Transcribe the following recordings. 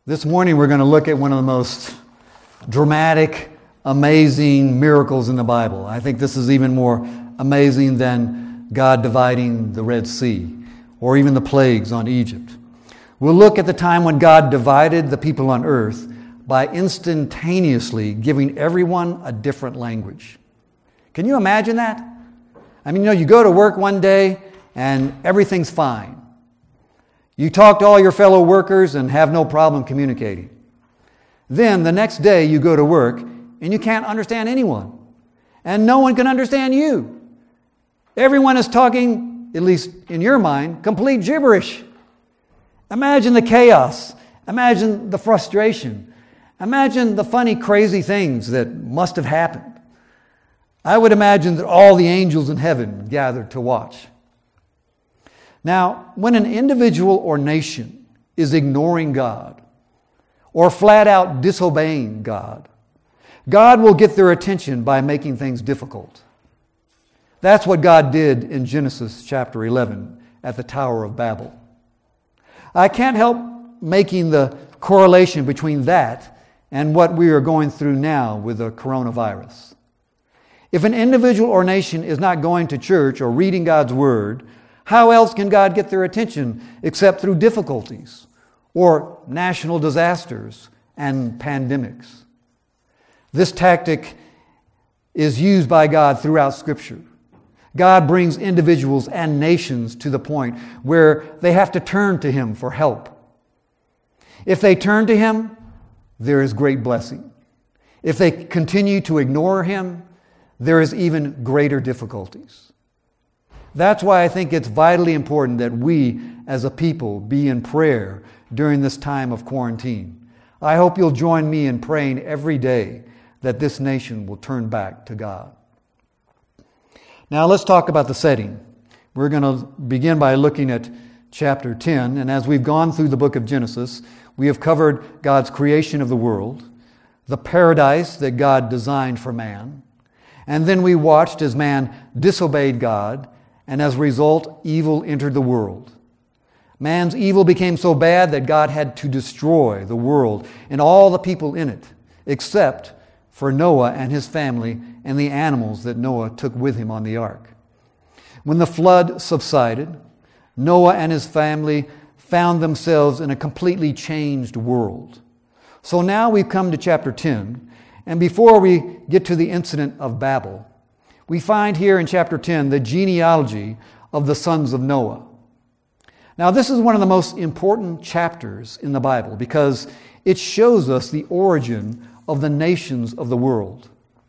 This morning we're going to look at one of the most dramatic, amazing miracles in the Bible. I think this is even more amazing than God dividing the Red Sea or even the plagues on Egypt. We'll look at the time when God divided the people on earth by instantaneously giving everyone a different language. Can you imagine that? I mean, you go to work one day and everything's fine. You talk to all your fellow workers and have no problem communicating. Then the next day you go to work and you can't understand anyone. And no one can understand you. Everyone is talking, at least in your mind, complete gibberish. Imagine the chaos. Imagine the frustration. Imagine the funny, crazy things that must have happened. I would imagine that all the angels in heaven gathered to watch. Now, when an individual or nation is ignoring God or flat out disobeying God, God will get their attention by making things difficult. That's what God did in Genesis chapter 11 at the Tower of Babel. I can't help making the correlation between that and what we are going through now with the coronavirus. If an individual or nation is not going to church or reading God's Word, how else can God get their attention except through difficulties or national disasters and pandemics? This tactic is used by God throughout Scripture. God brings individuals and nations to the point where they have to turn to Him for help. If they turn to Him, there is great blessing. If they continue to ignore Him, there is even greater difficulties. That's why I think it's vitally important that we as a people be in prayer during this time of quarantine. I hope you'll join me in praying every day that this nation will turn back to God. Now let's talk about the setting. We're going to begin by looking at chapter 10, and as we've gone through the book of Genesis, we have covered God's creation of the world, the paradise that God designed for man, and then we watched as man disobeyed God, and as a result, evil entered the world. Man's evil became so bad that God had to destroy the world and all the people in it, except for Noah and his family and the animals that Noah took with him on the ark. When the flood subsided, Noah and his family found themselves in a completely changed world. So now we've come to chapter 10, and before we get to the incident of Babel, we find here in chapter 10 the genealogy of the sons of Noah. Now this is one of the most important chapters in the Bible because it shows us the origin of the nations of the world.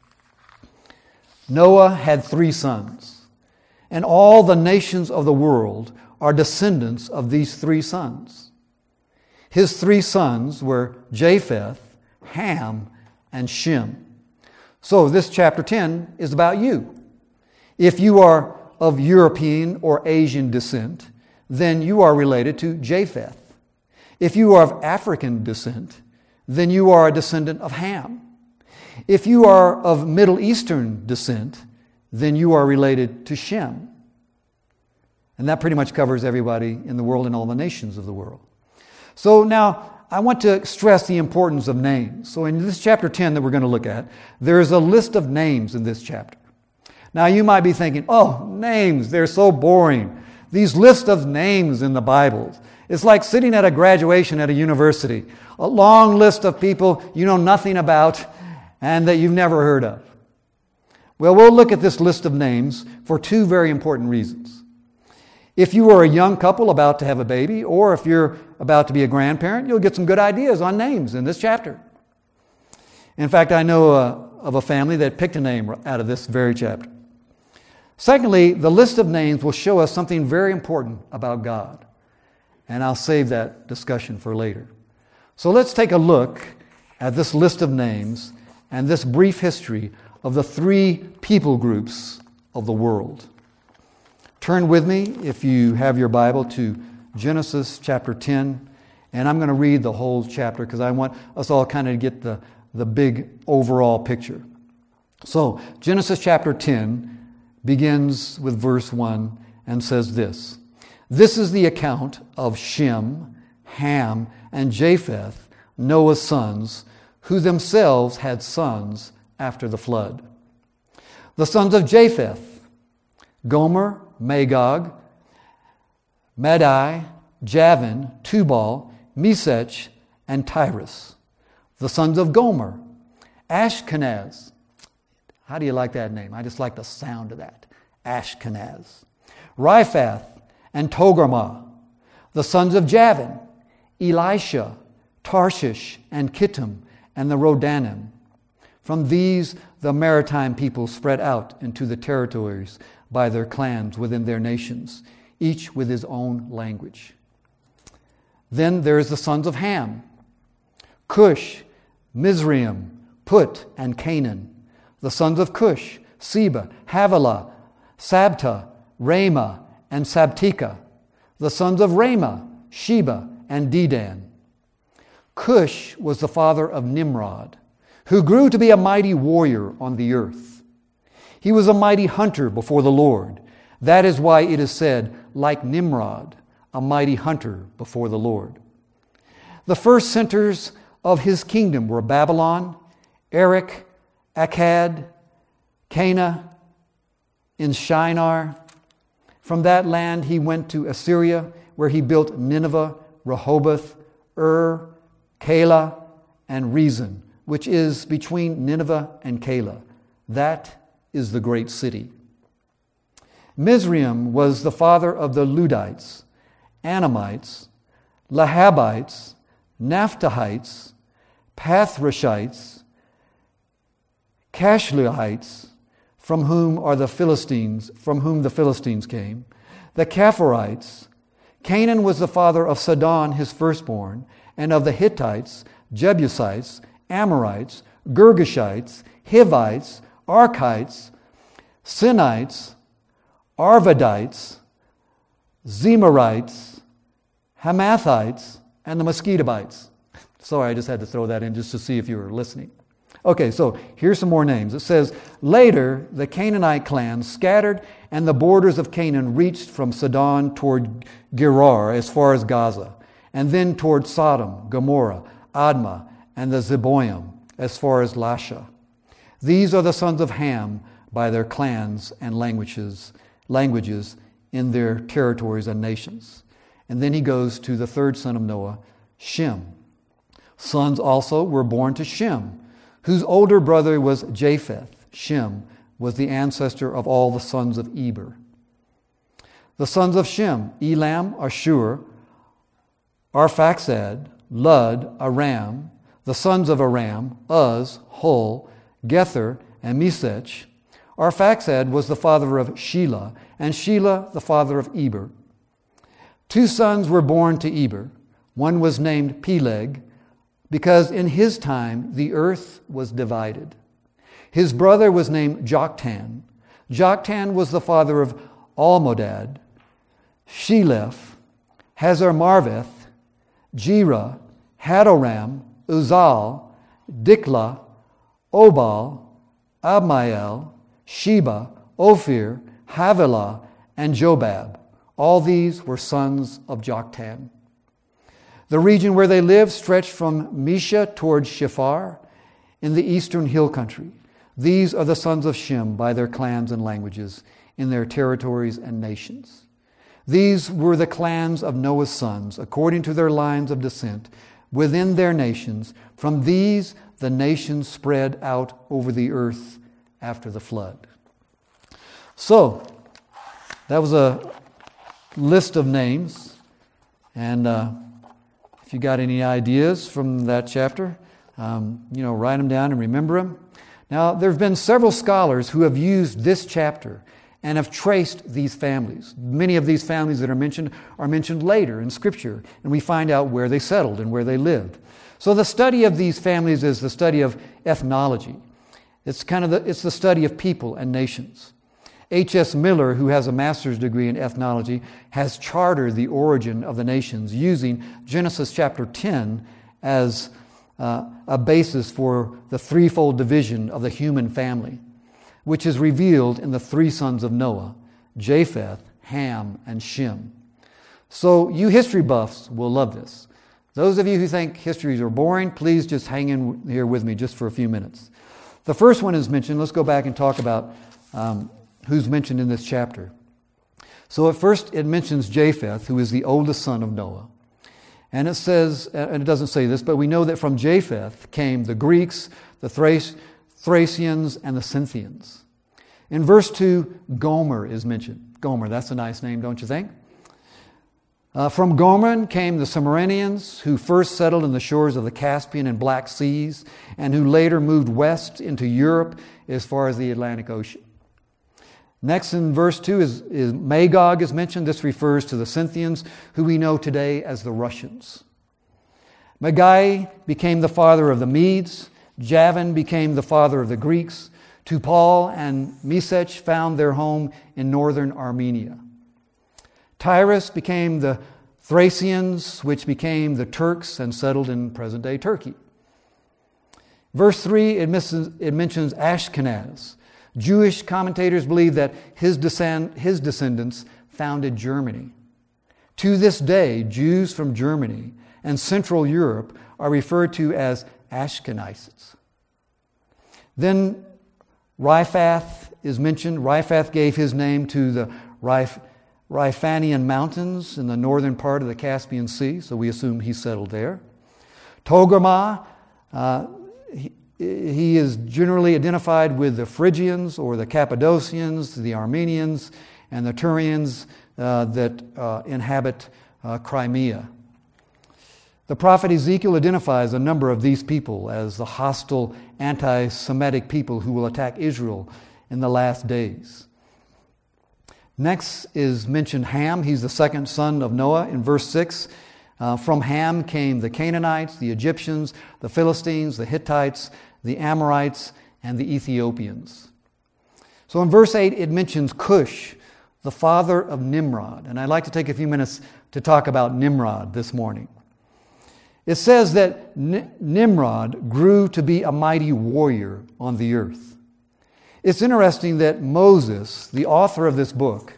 Noah had 3 sons, and all the nations of the world are descendants of these 3 sons. His 3 sons were Japheth, Ham, and Shem. So this chapter 10 is about you. If you are of European or Asian descent, then you are related to Japheth. If you are of African descent, then you are a descendant of Ham. If you are of Middle Eastern descent, then you are related to Shem. And that pretty much covers everybody in the world and all the nations of the world. So now, I want to stress the importance of names. So in this chapter 10 that we're going to look at, there is a list of names in this chapter. Now you might be thinking, oh, names, they're so boring. These lists of names in the Bible. It's like sitting at a graduation at a university. A long list of people you know nothing about and that you've never heard of. Well, we'll look at this list of names for 2 very important reasons. If you are a young couple about to have a baby, or if you're about to be a grandparent, you'll get some good ideas on names in this chapter. In fact, I know of a family that picked a name out of this very chapter. Secondly, the list of names will show us something very important about God. And I'll save that discussion for later. So let's take a look at this list of names and this brief history of the 3 people groups of the world. Turn with me, if you have your Bible, to Genesis chapter 10, and I'm going to read the whole chapter because I want us all kind of to get the big overall picture. So, Genesis chapter 10 begins with verse 1 and says this: This is the account of Shem, Ham, and Japheth, Noah's sons, who themselves had sons after the flood. The sons of Japheth: Gomer, Magog, Madai, Javan, Tubal, Meshech, and Tyrus. The sons of Gomer: Ashkenaz. How do you like that name? I just like the sound of that. Ashkenaz. Riphath and Togarmah. The sons of Javan: Elisha, Tarshish, and Kittim, and the Rodanim. From these the maritime people spread out into the territories by their clans within their nations, each with his own language. Then there is the sons of Ham: Cush, Mizraim, Put, and Canaan. The sons of Cush: Seba, Havilah, Sabta, Ramah, and Sabteka. The sons of Ramah: Sheba and Dedan. Cush was the father of Nimrod, who grew to be a mighty warrior on the earth. He was a mighty hunter before the Lord. That is why it is said, like Nimrod, a mighty hunter before the Lord. The first centers of his kingdom were Babylon, Erech, Akkad, Cana, in Shinar. From that land he went to Assyria, where he built Nineveh, Rehoboth, Calah, and Rezin, which is between Nineveh and Calah. That is the great city. Mizraim was the father of the Ludites, Anamites, Lahabites, Naphtuhites, Pathrishites, Cashluhites, from whom the Philistines came, the Caphorites. Canaan was the father of Sidon, his firstborn, and of the Hittites, Jebusites, Amorites, Girgashites, Hivites, Archites, Sinites, Arvadites, Zemarites, Hamathites, and the Mosquitobites. Sorry, I just had to throw that in just to see if you were listening. Okay, so here's some more names. It says, later the Canaanite clans scattered, and the borders of Canaan reached from Sidon toward Gerar as far as Gaza, and then toward Sodom, Gomorrah, Admah, and the Zeboim as far as Lasha. These are the sons of Ham by their clans and languages in their territories and nations. And then he goes to the third son of Noah, Shem. Sons also were born to Shem, whose older brother was Japheth. Shem was the ancestor of all the sons of Eber. The sons of Shem: Elam, Ashur, Arphaxad, Lud, Aram. The sons of Aram: Uz, Hul, Gether, and Meshech. Arphaxad was the father of Shelah, and Shelah the father of Eber. Two sons were born to Eber. One was named Peleg, because in his time the earth was divided. His brother was named Joktan. Joktan was the father of Almodad, Sheleph, Hazarmarveth, Jerah, Hadoram, Uzal, Diklah, Obal, Abmael, Sheba, Ophir, Havilah, and Jobab. All these were sons of Joktan. The region where they lived stretched from Mesha towards Shephar in the eastern hill country. These are the sons of Shem by their clans and languages in their territories and nations. These were the clans of Noah's sons, according to their lines of descent, within their nations. From these the nations spread out over the earth after the flood. So, that was a list of names. And if you got any ideas from that chapter, write them down and remember them. Now, there have been several scholars who have used this chapter and have traced these families. Many of these families that are mentioned later in Scripture, and we find out where they settled and where they lived. So the study of these families is the study of ethnology. It's the study of people and nations. H.S. Miller, who has a master's degree in ethnology, has charted the origin of the nations using Genesis chapter 10 as a basis for the threefold division of the human family, which is revealed in the three sons of Noah, Japheth, Ham, and Shem. So you history buffs will love this. Those of you who think histories are boring, please just hang in here with me just for a few minutes. The first one is mentioned. Let's go back and talk about who's mentioned in this chapter. So at first it mentions Japheth, who is the oldest son of Noah. And it says, and it doesn't say this, but we know that from Japheth came the Greeks, the Thracians, and the Scythians. In verse 2, Gomer is mentioned. Gomer, that's a nice name, don't you think? From Gomer came the Cimmerians, who first settled in the shores of the Caspian and Black Seas, and who later moved west into Europe as far as the Atlantic Ocean. Next in verse 2 is Magog is mentioned. This refers to the Scythians, who we know today as the Russians. Magi became the father of the Medes. Javan became the father of the Greeks. Tupal and Mesech found their home in northern Armenia. Tyrus became the Thracians, which became the Turks and settled in present-day Turkey. Verse 3, it mentions Ashkenaz. Jewish commentators believe that his descendants founded Germany. To this day, Jews from Germany and Central Europe are referred to as Ashkenazites. Then Riphath is mentioned. Riphath gave his name to the Rifanian Mountains in the northern part of the Caspian Sea, so we assume he settled there. Togarmah, he is generally identified with the Phrygians or the Cappadocians, the Armenians, and the Turians that inhabit Crimea. The prophet Ezekiel identifies a number of these people as the hostile, anti-Semitic people who will attack Israel in the last days. Next is mentioned Ham. He's the second son of Noah in verse 6. From Ham came the Canaanites, the Egyptians, the Philistines, the Hittites, the Amorites, and the Ethiopians. So in verse 8 it mentions Cush, the father of Nimrod. And I'd like to take a few minutes to talk about Nimrod this morning. It says that Nimrod grew to be a mighty warrior on the earth. It's interesting that Moses, the author of this book,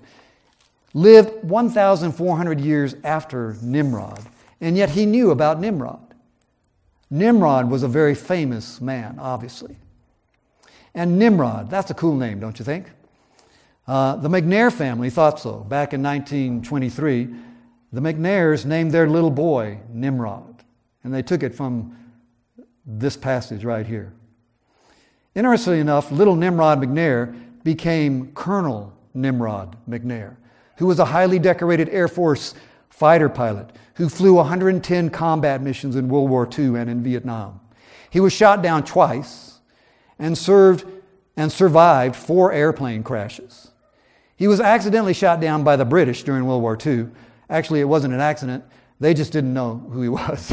lived 1,400 years after Nimrod, and yet he knew about Nimrod. Nimrod was a very famous man, obviously. And Nimrod, that's a cool name, don't you think? The McNair family thought so. Back in 1923, the McNairs named their little boy Nimrod, and they took it from this passage right here. Interestingly enough, little Nimrod McNair became Colonel Nimrod McNair, who was a highly decorated Air Force fighter pilot who flew 110 combat missions in World War II and in Vietnam. He was shot down twice and survived 4 airplane crashes. He was accidentally shot down by the British during World War II. Actually, it wasn't an accident. They just didn't know who he was.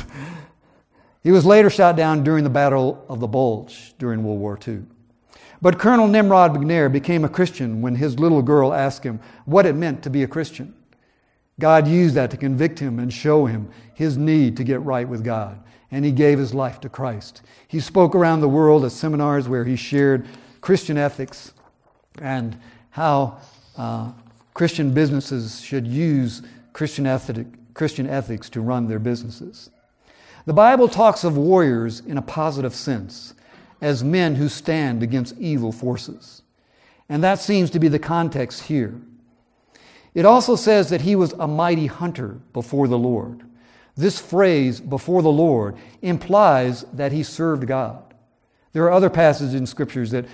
He was later shot down during the Battle of the Bulge during World War II. But Colonel Nimrod McNair became a Christian when his little girl asked him what it meant to be a Christian. God used that to convict him and show him his need to get right with God. And he gave his life to Christ. He spoke around the world at seminars where he shared Christian ethics and how Christian businesses should use Christian ethics to run their businesses. The Bible talks of warriors in a positive sense as men who stand against evil forces. And that seems to be the context here. It also says that he was a mighty hunter before the Lord. This phrase, before the Lord, implies that he served God. There are other passages in Scriptures that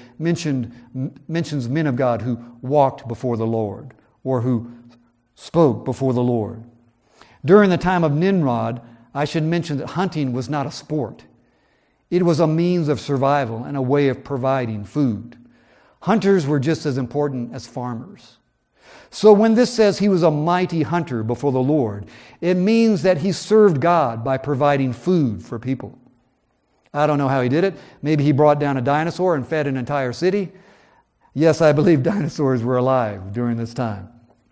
mentions men of God who walked before the Lord or who spoke before the Lord. During the time of Nimrod, I should mention that hunting was not a sport. It was a means of survival and a way of providing food. Hunters were just as important as farmers. So when this says he was a mighty hunter before the Lord, it means that he served God by providing food for people. I don't know how he did it. Maybe he brought down a dinosaur and fed an entire city. Yes, I believe dinosaurs were alive during this time.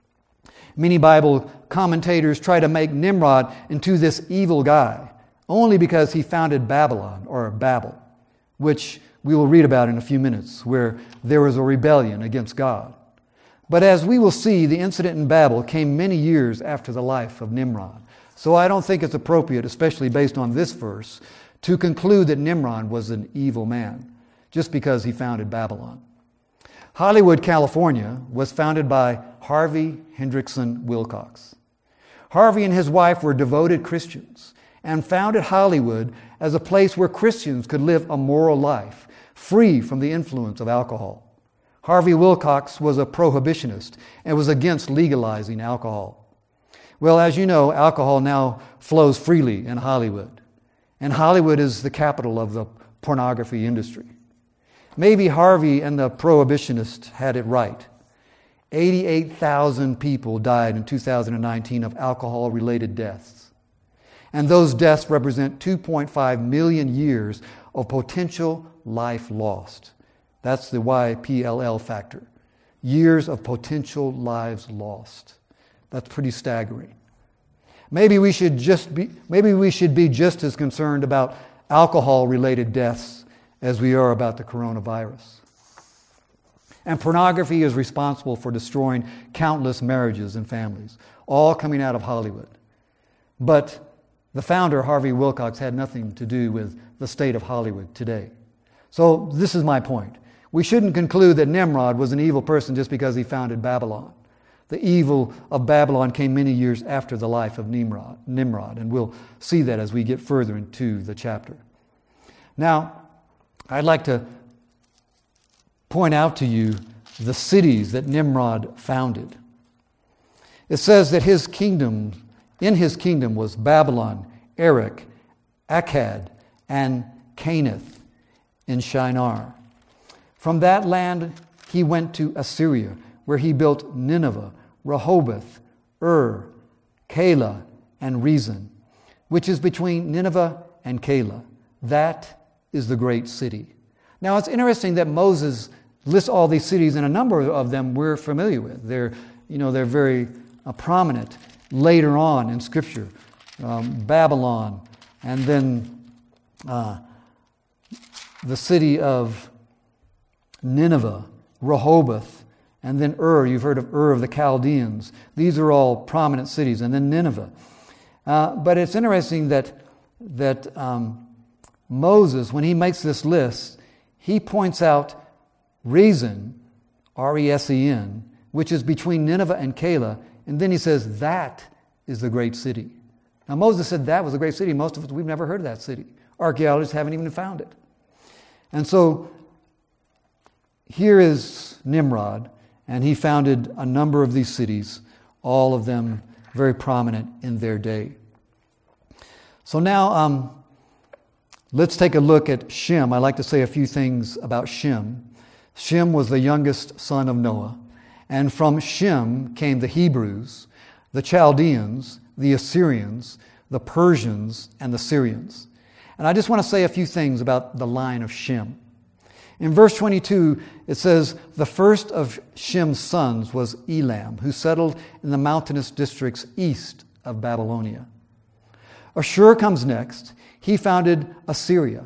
Many Bible commentators try to make Nimrod into this evil guy only because he founded Babylon, or Babel, which we will read about in a few minutes, where there was a rebellion against God. But as we will see, the incident in Babel came many years after the life of Nimrod. So I don't think it's appropriate, especially based on this verse, to conclude that Nimrod was an evil man just because he founded Babylon. Hollywood, California was founded by Harvey Hendrickson Wilcox. Harvey and his wife were devoted Christians and founded Hollywood as a place where Christians could live a moral life, free from the influence of alcohol. Harvey Wilcox was a prohibitionist and was against legalizing alcohol. Well, as you know, alcohol now flows freely in Hollywood, and Hollywood is the capital of the pornography industry. Maybe Harvey and the prohibitionists had it right. 88,000 people died in 2019 of alcohol-related deaths. And those deaths represent 2.5 million years of potential life lost. That's the YPLL factor. Years of potential lives lost. That's pretty staggering. Maybe we should be just as concerned about alcohol-related deaths as we are about the coronavirus. And pornography is responsible for destroying countless marriages and families, all coming out of Hollywood. But the founder, Harvey Wilcox, had nothing to do with the state of Hollywood today. So this is my point. We shouldn't conclude that Nimrod was an evil person just because he founded Babylon. The evil of Babylon came many years after the life of Nimrod, and we'll see that as we get further into the chapter. Now, I'd like to point out to you the cities that Nimrod founded. It says that in his kingdom was Babylon, Erech, Akkad, and Canaanith in Shinar. From that land he went to Assyria, where he built Nineveh, Rehoboth, Calah, and Rezin, which is between Nineveh and Calah. That is the great city. Now it's interesting that Moses lists all these cities, and a number of them we're familiar with. They're very prominent later on in Scripture. Babylon, and then the city of Nineveh, Rehoboth, and then you've heard of Ur of the Chaldeans. These are all prominent cities, and then Nineveh. But it's interesting that Moses, when he makes this list, he points out Rezin, R-E-S-E-N, which is between Nineveh and Calah, and then he says, that is the great city. Now Moses said that was a great city. Most of us, we've never heard of that city. Archaeologists haven't even found it. And so here is Nimrod, and he founded a number of these cities, all of them very prominent in their day. So now let's take a look at Shem. I'd like to say a few things about Shem. Shem was the youngest son of Noah, and from Shem came the Hebrews, the Chaldeans, the Assyrians, the Persians, and the Syrians. And I just want to say a few things about the line of Shem. In verse 22, it says, the first of Shem's sons was Elam, who settled in the mountainous districts east of Babylonia. Ashur comes next. He founded Assyria.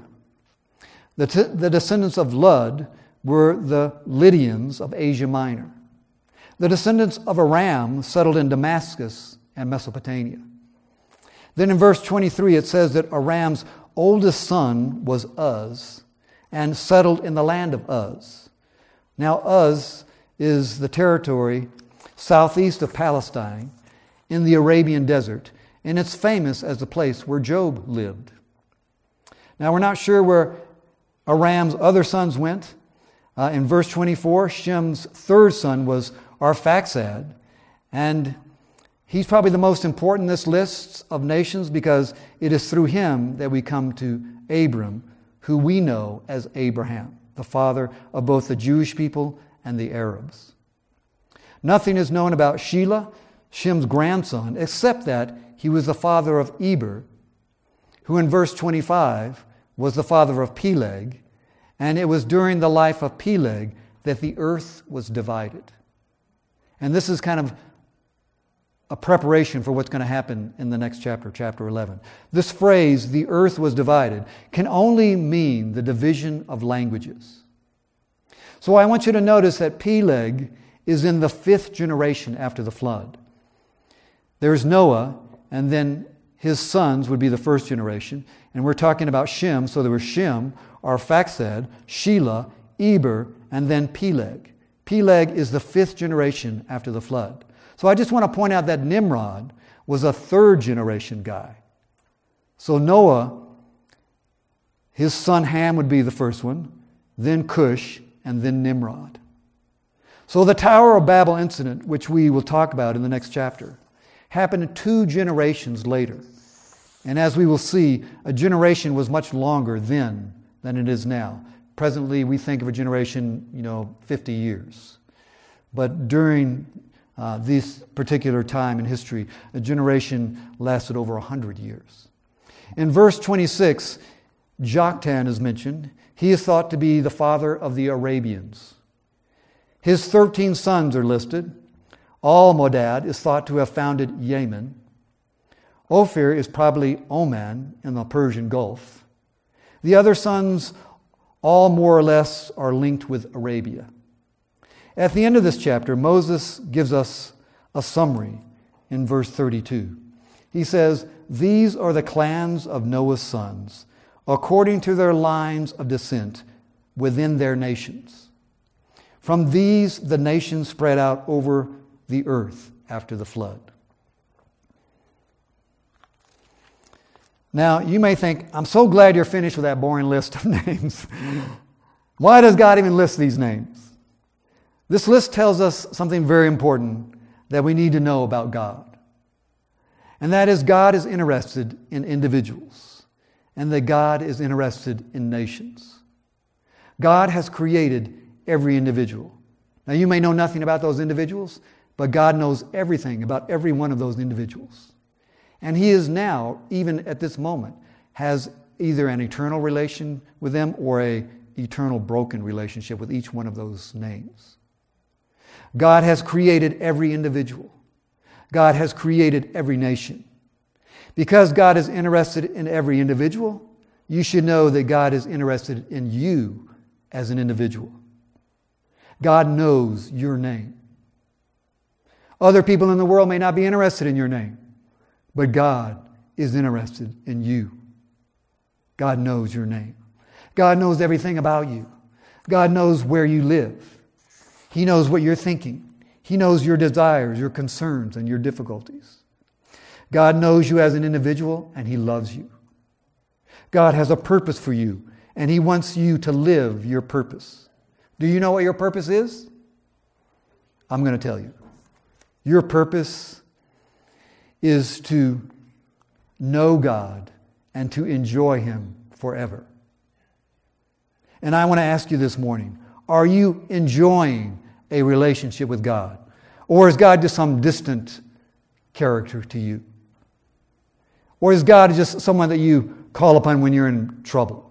The descendants of Lud were the Lydians of Asia Minor. The descendants of Aram settled in Damascus and Mesopotamia. Then in verse 23, it says that Aram's oldest son was Uz, and settled in the land of Uz. Now Uz is the territory southeast of Palestine in the Arabian desert, and it's famous as the place where Job lived. Now we're not sure where Aram's other sons went. In verse 24, Shem's third son was Arphaxad, and he's probably the most important in this list of nations because it is through him that we come to Abram, who we know as Abraham, the father of both the Jewish people and the Arabs. Nothing is known about Shelah, Shem's grandson, except that he was the father of Eber, who in verse 25 was the father of Peleg, and it was during the life of Peleg that the earth was divided. And this is kind of a preparation for what's going to happen in the next chapter, chapter 11. This phrase, the earth was divided, can only mean the division of languages. So I want you to notice that Peleg is in the 5th generation after the flood. There's Noah, and then his sons would be the first generation. And we're talking about Shem. So there was Shem, Arphaxad, Shelah, Eber, and then Peleg. Peleg is the fifth generation after the flood. So I just want to point out that Nimrod was a third generation guy. So Noah, his son Ham would be the first one, then Cush, and then Nimrod. So the Tower of Babel incident, which we will talk about in the next chapter, happened 2 generations later. And as we will see, a generation was much longer then than it is now. Presently, we think of a generation, 50 years. But during this particular time in history, a generation lasted over 100 years. In verse 26, Joktan is mentioned. He is thought to be the father of the Arabians. His 13 sons are listed. Almodad is thought to have founded Yemen. Ophir is probably Oman in the Persian Gulf. The other sons, all more or less, are linked with Arabia. At the end of this chapter, Moses gives us a summary in verse 32. He says, "These are the clans of Noah's sons, according to their lines of descent within their nations. From these the nations spread out over the earth after the flood." Now, you may think, I'm so glad you're finished with that boring list of names. Why does God even list these names? This list tells us something very important that we need to know about God. And that is, God is interested in individuals, and that God is interested in nations. God has created every individual. Now, you may know nothing about those individuals, but God knows everything about every one of those individuals. And He is now, even at this moment, has either an eternal relation with them or an eternal broken relationship with each one of those names. God has created every individual. God has created every nation. Because God is interested in every individual, you should know that God is interested in you as an individual. God knows your name. Other people in the world may not be interested in your name, but God is interested in you. God knows your name. God knows everything about you. God knows where you live. He knows what you're thinking. He knows your desires, your concerns, and your difficulties. God knows you as an individual, and He loves you. God has a purpose for you, and He wants you to live your purpose. Do you know what your purpose is? I'm going to tell you. Your purpose is to know God and to enjoy Him forever. And I want to ask you this morning, are you enjoying a relationship with God? Or is God just some distant character to you? Or is God just someone that you call upon when you're in trouble?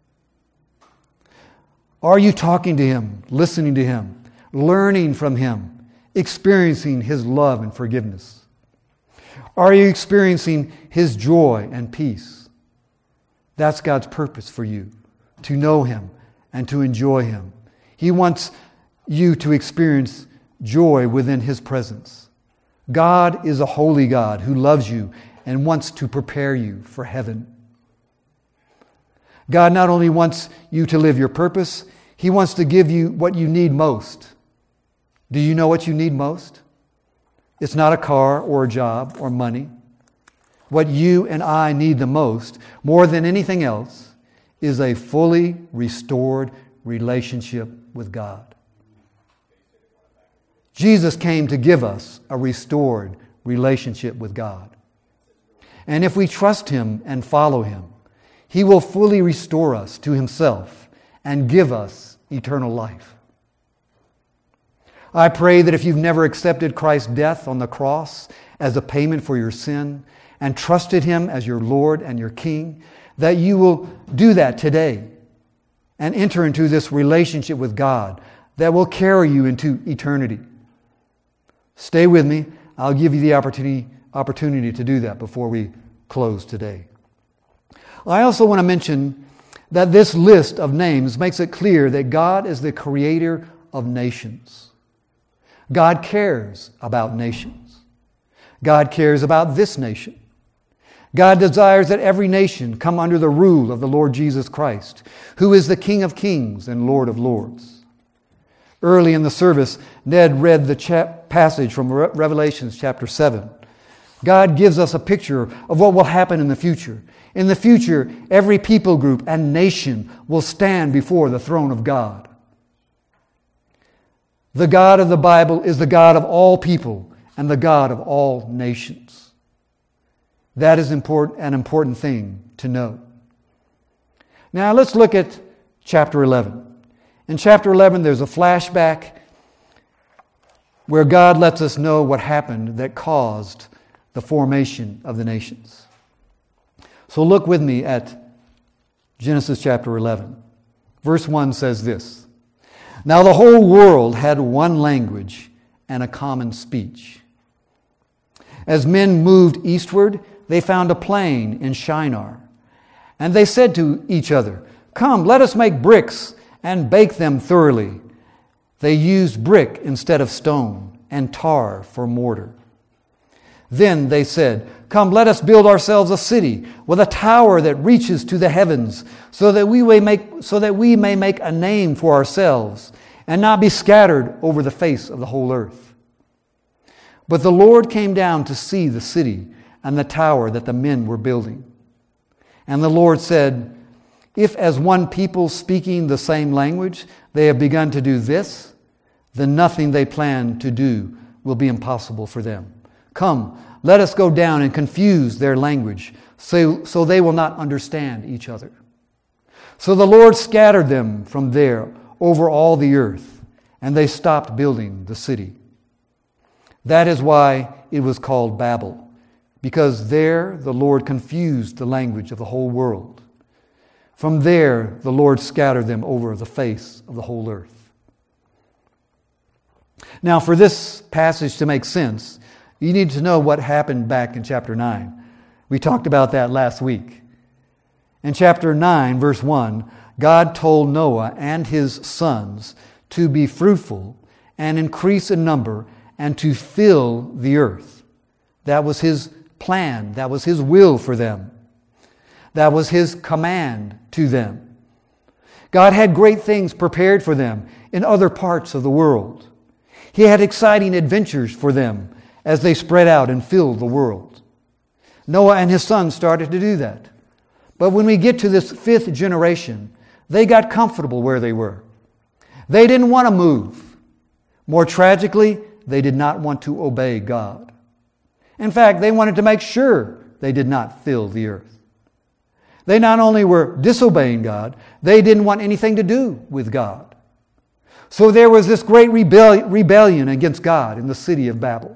Are you talking to Him, listening to Him, learning from Him, experiencing His love and forgiveness? Are you experiencing His joy and peace? That's God's purpose for you, to know Him and to enjoy Him. He wants you to experience joy within His presence. God is a holy God who loves you and wants to prepare you for heaven. God not only wants you to live your purpose, He wants to give you what you need most. Do you know what you need most? It's not a car or a job or money. What you and I need the most, more than anything else, is a fully restored relationship with God. Jesus came to give us a restored relationship with God. And if we trust Him and follow Him, He will fully restore us to Himself and give us eternal life. I pray that if you've never accepted Christ's death on the cross as a payment for your sin and trusted Him as your Lord and your King, that you will do that today and enter into this relationship with God that will carry you into eternity. Stay with me. I'll give you the opportunity to do that before we close today. I also want to mention that this list of names makes it clear that God is the creator of nations. God cares about nations. God cares about this nation. God desires that every nation come under the rule of the Lord Jesus Christ, who is the King of kings and Lord of lords. Early in the service, Ned read the passage from Revelation chapter 7. God gives us a picture of what will happen in the future. In the future, every people group and nation will stand before the throne of God. The God of the Bible is the God of all people and the God of all nations. That is an important thing to know. Now let's look at chapter 11. In chapter 11, there's a flashback where God lets us know what happened that caused the formation of the nations. So look with me at Genesis chapter 11. Verse 1 says this: Now the whole world had one language and a common speech. As men moved eastward, they found a plain in Shinar. And they said to each other, Come, let us make bricks and bake them thoroughly. They used brick instead of stone and tar for mortar. Then they said, Come, let us build ourselves a city with a tower that reaches to the heavens, so that we may make a name for ourselves and not be scattered over the face of the whole earth. But the Lord came down to see the city and the tower that the men were building. And the Lord said, If as one people speaking the same language they have begun to do this, then nothing they plan to do will be impossible for them. Come, let us go down and confuse their language, so they will not understand each other. So the Lord scattered them from there over all the earth, and they stopped building the city. That is why it was called Babel, because there the Lord confused the language of the whole world. From there the Lord scattered them over the face of the whole earth. Now, for this passage to make sense, you need to know what happened back in chapter 9. We talked about that last week. In chapter 9, verse 1, God told Noah and his sons to be fruitful and increase in number and to fill the earth. That was his plan. That was his will for them. That was his command to them. God had great things prepared for them in other parts of the world. He had exciting adventures for them as they spread out and filled the world. Noah and his sons started to do that. But when we get to this fifth generation, they got comfortable where they were. They didn't want to move. More tragically, they did not want to obey God. In fact, they wanted to make sure they did not fill the earth. They not only were disobeying God, they didn't want anything to do with God. So there was this great rebellion against God in the city of Babel.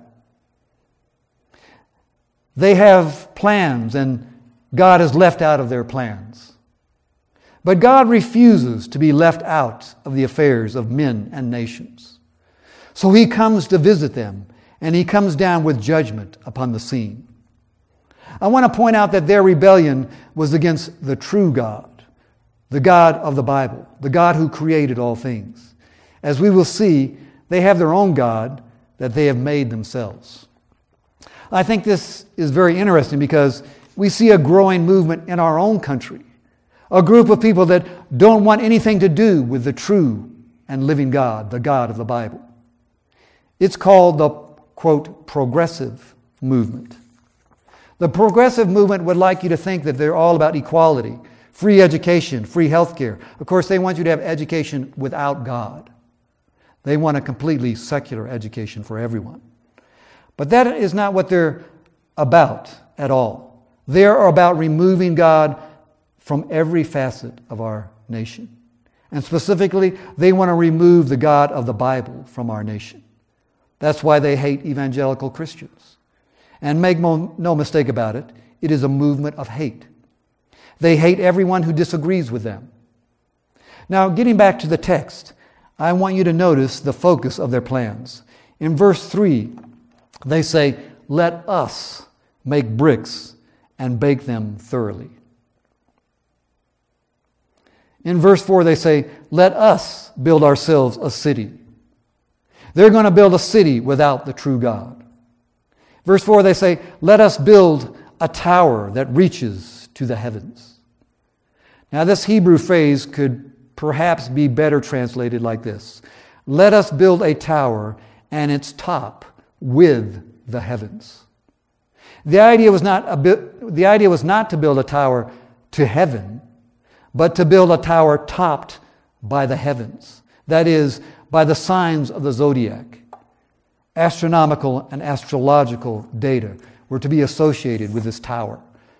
They have plans, and God is left out of their plans. But God refuses to be left out of the affairs of men and nations. So He comes to visit them, and He comes down with judgment upon the scene. I want to point out that their rebellion was against the true God, the God of the Bible, the God who created all things. As we will see, they have their own God that they have made themselves. I think this is very interesting because we see a growing movement in our own country, a group of people that don't want anything to do with the true and living God, the God of the Bible. It's called the, quote, progressive movement. The progressive movement would like you to think that they're all about equality, free education, free health care. Of course, they want you to have education without God. They want a completely secular education for everyone. But that is not what they're about at all. They are about removing God from every facet of our nation. And specifically, they want to remove the God of the Bible from our nation. That's why they hate evangelical Christians. And make no mistake about it, it is a movement of hate. They hate everyone who disagrees with them. Now, getting back to the text, I want you to notice the focus of their plans. In verse 3, they say, "Let us make bricks and bake them thoroughly." In verse 4, they say, "Let us build ourselves a city." They're going to build a city without the true God. Verse 4, they say, "Let us build a tower that reaches to the heavens. Now, this Hebrew phrase could perhaps be better translated like this: let us build a tower and its top with the heavens. The idea was not to build a tower to heaven, but to build a tower topped by the heavens. That is, by the signs of the zodiac. Astronomical and astrological data were to be associated with this tower.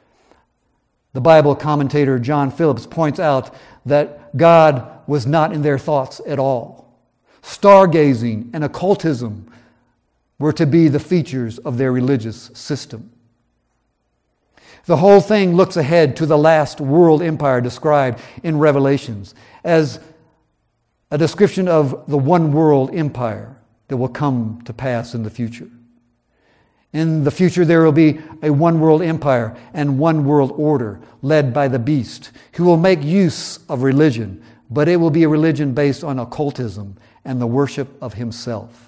The Bible commentator John Phillips points out that God was not in their thoughts at all. Stargazing and occultism were to be the features of their religious system. The whole thing looks ahead to the last world empire described in Revelations as a description of the one world empire that will come to pass in the future. In the future, there will be a one world empire and one world order led by the beast, who will make use of religion, but it will be a religion based on occultism and the worship of himself.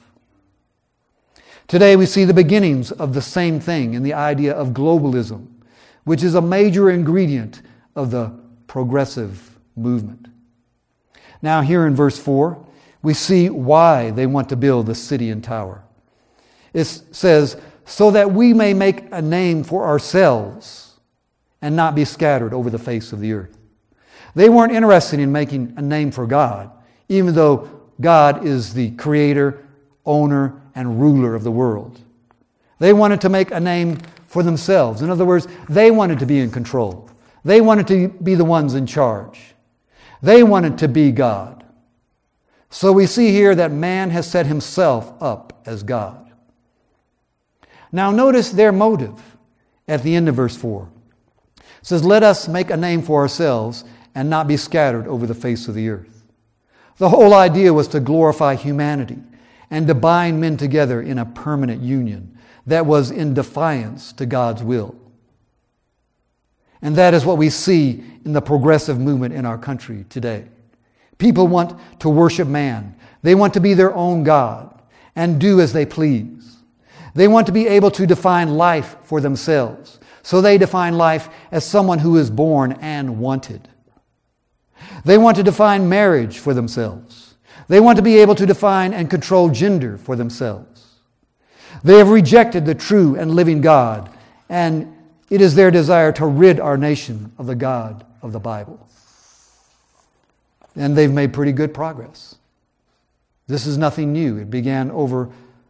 Today, we see the beginnings of the same thing in the idea of globalism, which is a major ingredient of the progressive movement. Now, here in verse 4, we see why they want to build the city and tower. It says, so that we may make a name for ourselves and not be scattered over the face of the earth. They weren't interested in making a name for God, even though God is the creator, owner, and ruler of the world. They wanted to make a name for themselves. In other words, they wanted to be in control. They wanted to be the ones in charge. They wanted to be God. So we see here that man has set himself up as God. Now notice their motive at the end of verse 4. It says, let us make a name for ourselves and not be scattered over the face of the earth. The whole idea was to glorify humanity and to bind men together in a permanent union that was in defiance to God's will. And that is what we see in the progressive movement in our country today. People want to worship man. They want to be their own God and do as they please. They want to be able to define life for themselves. So they define life as someone who is born and wanted. They want to define marriage for themselves. They want to be able to define and control gender for themselves. They have rejected the true and living God, and it is their desire to rid our nation of the God of the Bible. And they've made pretty good progress. This is nothing new. It began over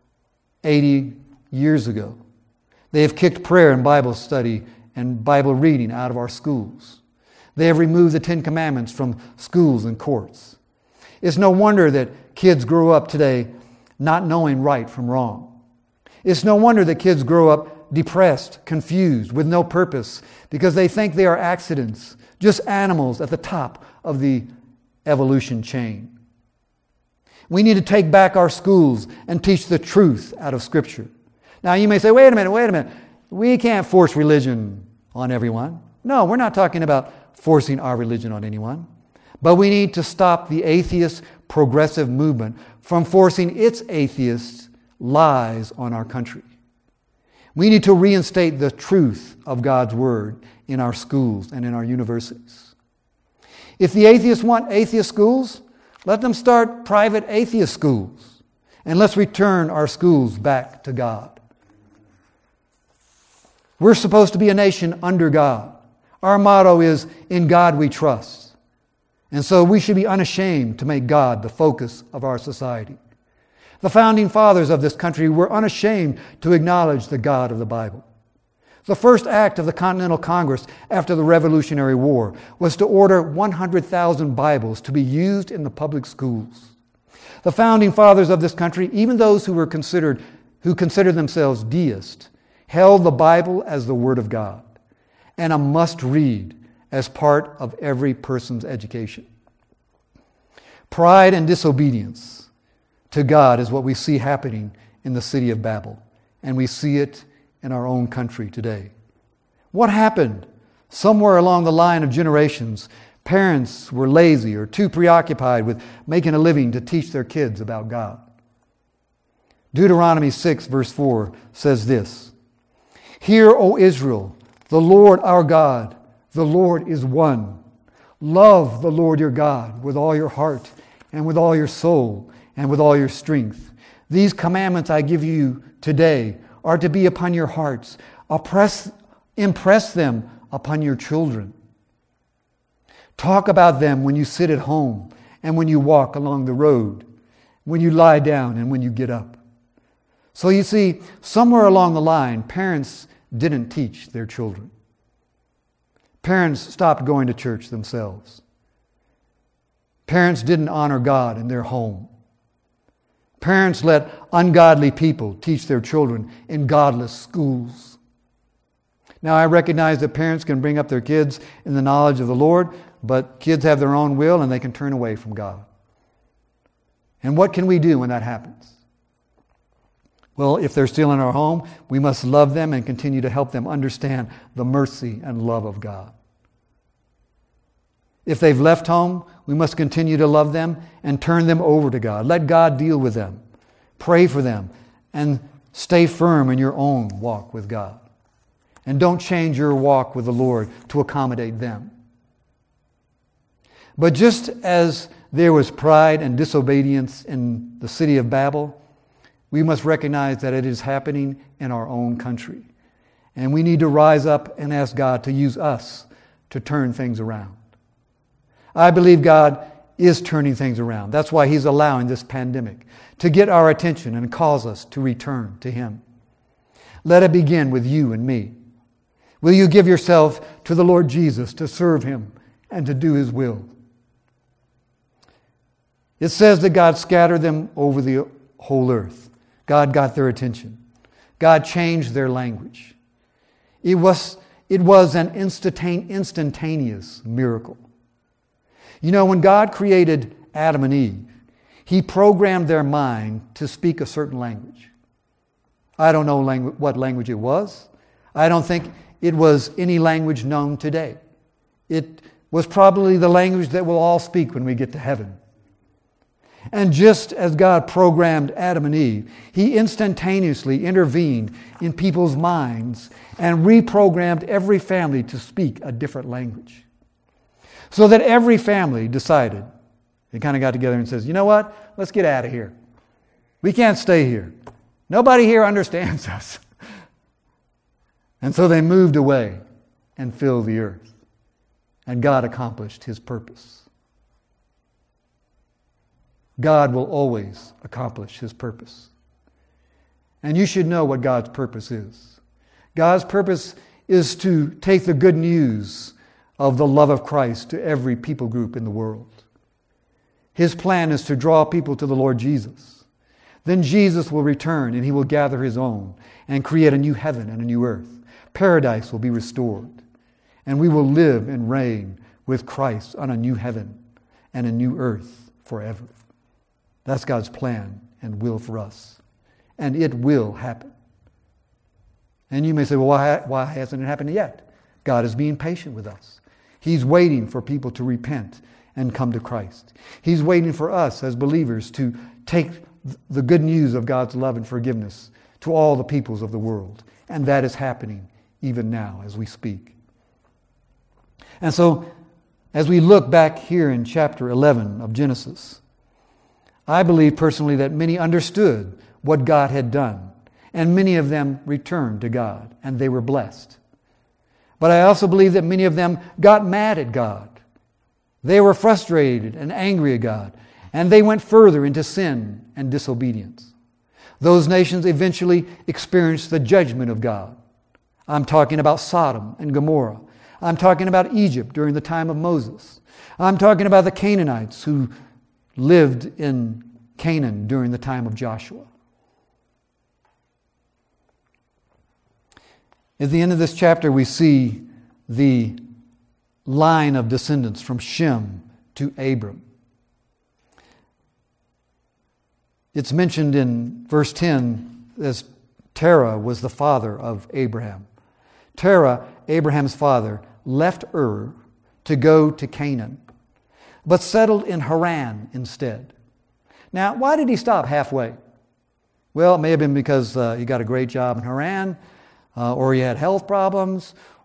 80 years ago. They have kicked prayer and Bible study and Bible reading out of our schools. They have removed the Ten Commandments from schools and courts. It's no wonder that kids grow up today not knowing right from wrong. It's no wonder that kids grow up depressed, confused, with no purpose, because they think they are accidents, just animals at the top of the evolution chain. We need to take back our schools and teach the truth out of Scripture. Now you may say, wait a minute. We can't force religion on everyone. No, we're not talking about forcing our religion on anyone. But we need to stop the atheist progressive movement from forcing its atheist lies on our country. We need to reinstate the truth of God's Word in our schools and in our universities. If the atheists want atheist schools, let them start private atheist schools. And let's return our schools back to God. We're supposed to be a nation under God. Our motto is, in God we trust. And so we should be unashamed to make God the focus of our society. The founding fathers of this country were unashamed to acknowledge the God of the Bible. The first act of the Continental Congress after the Revolutionary War was to order 100,000 Bibles to be used in the public schools. The founding fathers of this country, even those who considered themselves deists, held the Bible as the Word of God and a must-read as part of every person's education. Pride and disobedience to God is what we see happening in the city of Babel, and we see it in our own country today. What happened? Somewhere along the line of generations, parents were lazy or too preoccupied with making a living to teach their kids about God. Deuteronomy 6 verse 4 says this, "Hear, O Israel, The Lord our God, the Lord is one. Love the Lord your God with all your heart and with all your soul and with all your strength. These commandments I give you today are to be upon your hearts. Impress them upon your children. Talk about them when you sit at home and when you walk along the road, when you lie down and when you get up. So you see, somewhere along the line, parents didn't teach their children. Parents stopped going to church themselves. Parents didn't honor God in their home. Parents let ungodly people teach their children in godless schools. Now, I recognize that parents can bring up their kids in the knowledge of the Lord, but kids have their own will and they can turn away from God. And what can we do when that happens? Well, if they're still in our home, we must love them and continue to help them understand the mercy and love of God. If they've left home, we must continue to love them and turn them over to God. Let God deal with them. Pray for them and stay firm in your own walk with God. And don't change your walk with the Lord to accommodate them. But just as there was pride and disobedience in the city of Babel, we must recognize that it is happening in our own country. And we need to rise up and ask God to use us to turn things around. I believe God is turning things around. That's why He's allowing this pandemic to get our attention and cause us to return to Him. Let it begin with you and me. Will you give yourself to the Lord Jesus to serve Him and to do His will? It says that God scattered them over the whole earth. God got their attention. God changed their language. It was an instantaneous miracle. You know, when God created Adam and Eve, He programmed their mind to speak a certain language. I don't know what language it was. I don't think it was any language known today. It was probably the language that we'll all speak when we get to heaven. And just as God programmed Adam and Eve, He instantaneously intervened in people's minds and reprogrammed every family to speak a different language. So that every family decided, they kind of got together and says, you know what? Let's get out of here. We can't stay here. Nobody here understands us. And so they moved away and filled the earth. And God accomplished His purpose. God will always accomplish His purpose. And you should know what God's purpose is. God's purpose is to take the good news of the love of Christ to every people group in the world. His plan is to draw people to the Lord Jesus. Then Jesus will return and He will gather His own and create a new heaven and a new earth. Paradise will be restored. And we will live and reign with Christ on a new heaven and a new earth forever. That's God's plan and will for us. And it will happen. And you may say, well, why hasn't it happened yet? God is being patient with us. He's waiting for people to repent and come to Christ. He's waiting for us as believers to take the good news of God's love and forgiveness to all the peoples of the world. And that is happening even now as we speak. And so, as we look back here in chapter 11 of Genesis, I believe personally that many understood what God had done, and many of them returned to God, and they were blessed. But I also believe that many of them got mad at God. They were frustrated and angry at God, and they went further into sin and disobedience. Those nations eventually experienced the judgment of God. I'm talking about Sodom and Gomorrah. I'm talking about Egypt during the time of Moses. I'm talking about the Canaanites who lived in Canaan during the time of Joshua. At the end of this chapter, we see the line of descendants from Shem to Abram. It's mentioned in verse 10 as Terah was the father of Abraham. Terah, Abraham's father, left Ur to go to Canaan, but settled in Haran instead. Now, why did he stop halfway? Well, it may have been because he got a great job in Haran, or he had health problems,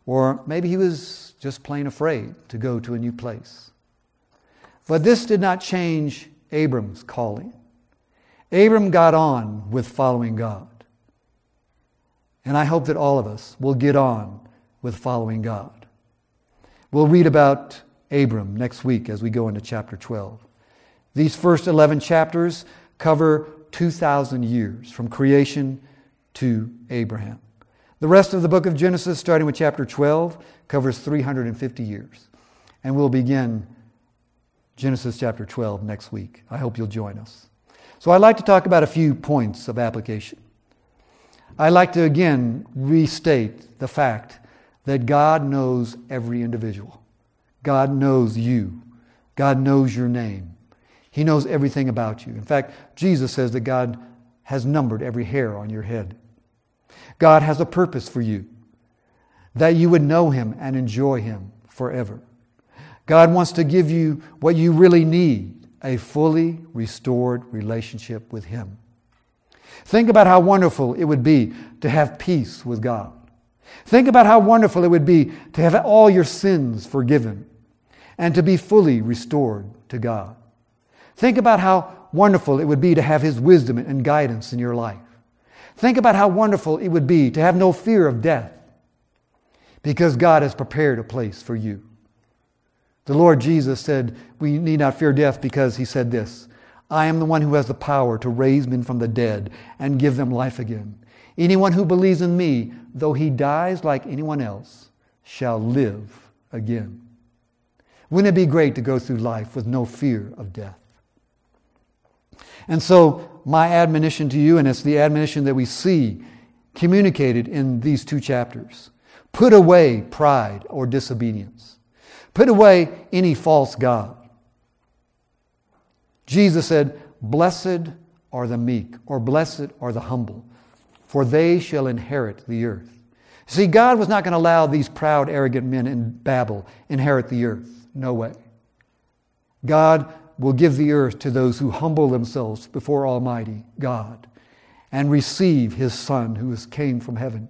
Or maybe he was just plain afraid to go to a new place. But this did not change Abram's calling. Abram got on with following God. And I hope that all of us will get on with following God. We'll read about Abram next week as we go into chapter 12. These first 11 chapters cover 2,000 years from creation to Abraham. The rest of the book of Genesis, starting with chapter 12, covers 350 years. And we'll begin Genesis chapter 12 next week. I hope you'll join us. So I'd like to talk about a few points of application. I'd like to again restate the fact that God knows every individual. God knows you. God knows your name. He knows everything about you. In fact, Jesus says that God has numbered every hair on your head. God has a purpose for you, that you would know Him and enjoy Him forever. God wants to give you what you really need, a fully restored relationship with Him. Think about how wonderful it would be to have peace with God. Think about how wonderful it would be to have all your sins forgiven and to be fully restored to God. Think about how wonderful it would be to have His wisdom and guidance in your life. Think about how wonderful it would be to have no fear of death because God has prepared a place for you. The Lord Jesus said we need not fear death because He said this, I am the one who has the power to raise men from the dead and give them life again. Anyone who believes in me, though he dies like anyone else, shall live again. Wouldn't it be great to go through life with no fear of death? And so my admonition to you, and it's the admonition that we see communicated in these two chapters, put away pride or disobedience. Put away any false god. Jesus said, blessed are the meek, or blessed are the humble, for they shall inherit the earth. See, God was not going to allow these proud, arrogant men in Babel inherit the earth. No way. God will give the earth to those who humble themselves before Almighty God and receive His Son who came from heaven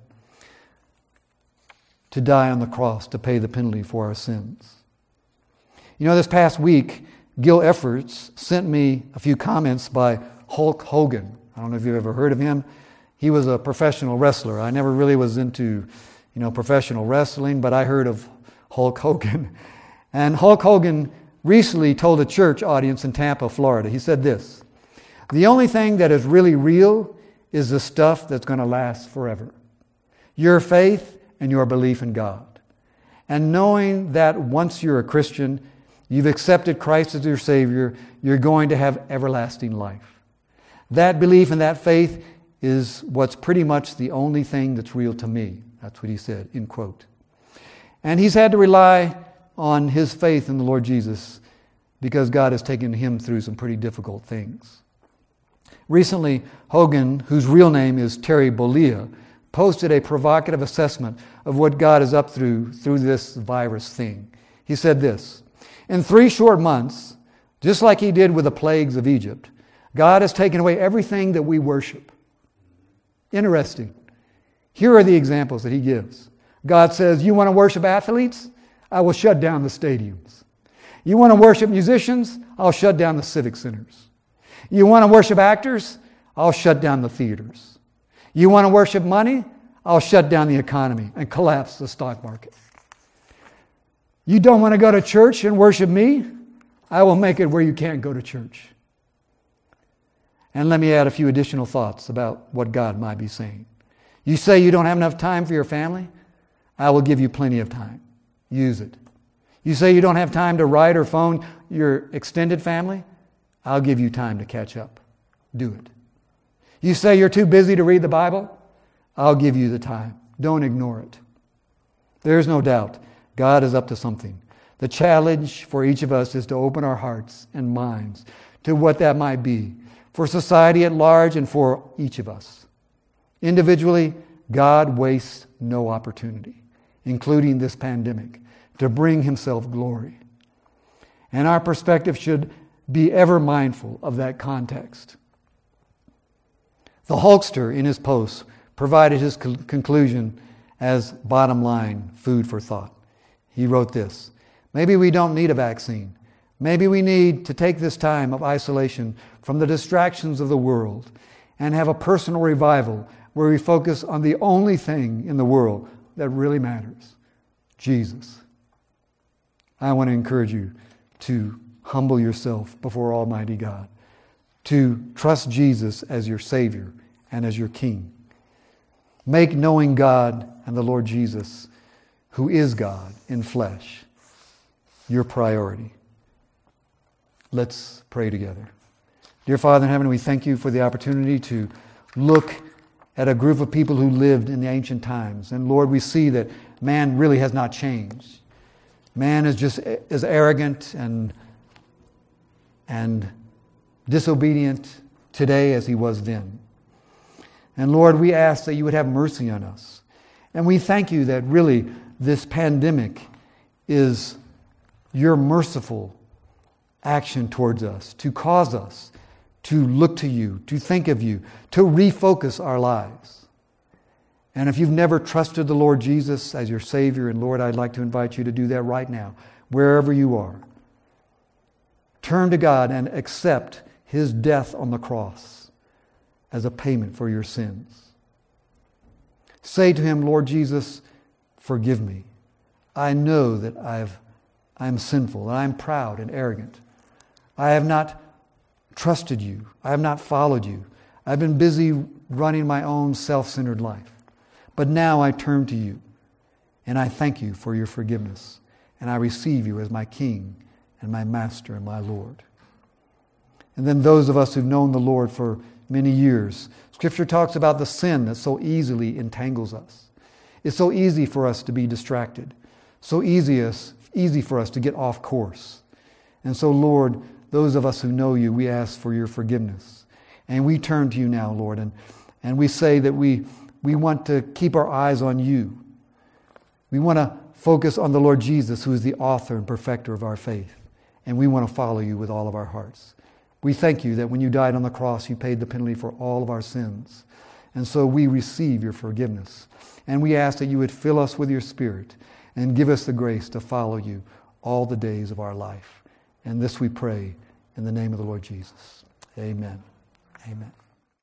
to die on the cross to pay the penalty for our sins. You know, this past week, Gil Efforts sent me a few comments by Hulk Hogan. I don't know if you've ever heard of him. He was a professional wrestler. I never really was into, professional wrestling, but I heard of Hulk Hogan. And Hulk Hogan recently told a church audience in Tampa, Florida, he said this, the only thing that is really real is the stuff that's going to last forever. Your faith and your belief in God. And knowing that once you're a Christian, you've accepted Christ as your Savior, you're going to have everlasting life. That belief and that faith is what's pretty much the only thing that's real to me. That's what he said, end quote. And he's had to rely on his faith in the Lord Jesus because God has taken him through some pretty difficult things. Recently, Hogan, whose real name is Terry Bollea, posted a provocative assessment of what God is up through this virus thing. He said this, in 3 short months, just like He did with the plagues of Egypt, God has taken away everything that we worship. Interesting. Here are the examples that He gives. God says, you want to worship athletes? I will shut down the stadiums. You want to worship musicians? I'll shut down the civic centers. You want to worship actors? I'll shut down the theaters. You want to worship money? I'll shut down the economy and collapse the stock market. You don't want to go to church and worship me? I will make it where you can't go to church. And let me add a few additional thoughts about what God might be saying. You say you don't have enough time for your family? I will give you plenty of time. Use it. You say you don't have time to write or phone your extended family? I'll give you time to catch up. Do it. You say you're too busy to read the Bible? I'll give you the time. Don't ignore it. There's no doubt God is up to something. The challenge for each of us is to open our hearts and minds to what that might be for society at large and for each of us. Individually, God wastes no opportunity, including this pandemic, to bring Himself glory. And our perspective should be ever mindful of that context. The Hulkster in his post provided his conclusion, as bottom line food for thought. He wrote this: maybe we don't need a vaccine. Maybe we need to take this time of isolation from the distractions of the world and have a personal revival where we focus on the only thing in the world that really matters, Jesus. I want to encourage you to humble yourself before Almighty God, to trust Jesus as your Savior and as your King. Make knowing God and the Lord Jesus, who is God in flesh, your priority. Let's pray together. Dear Father in heaven, we thank you for the opportunity to look at a group of people who lived in the ancient times. And Lord, we see that man really has not changed. Man is just as arrogant and disobedient today as he was then. And Lord, we ask that you would have mercy on us. And we thank you that really this pandemic is your merciful action towards us, to cause us to look to you, to think of you, to refocus our lives. And if you've never trusted the Lord Jesus as your Savior and Lord, I'd like to invite you to do that right now, wherever you are. Turn to God and accept His death on the cross as a payment for your sins. Say to Him, Lord Jesus, forgive me. I know that I'm sinful and I'm proud and arrogant. I have not trusted you. I have not followed you. I've been busy running my own self-centered life. But now I turn to you and I thank you for your forgiveness. And I receive you as my King and my Master and my Lord. And then those of us who've known the Lord for many years, Scripture talks about the sin that so easily entangles us. It's so easy for us to be distracted. So easy for us to get off course. And so, Lord, those of us who know you, we ask for your forgiveness. And we turn to you now, Lord, and we say that we want to keep our eyes on you. We want to focus on the Lord Jesus, who is the author and perfecter of our faith. And we want to follow you with all of our hearts. We thank you that when you died on the cross, you paid the penalty for all of our sins. And so we receive your forgiveness. And we ask that you would fill us with your Spirit and give us the grace to follow you all the days of our life. And this we pray in the name of the Lord Jesus. Amen. Amen.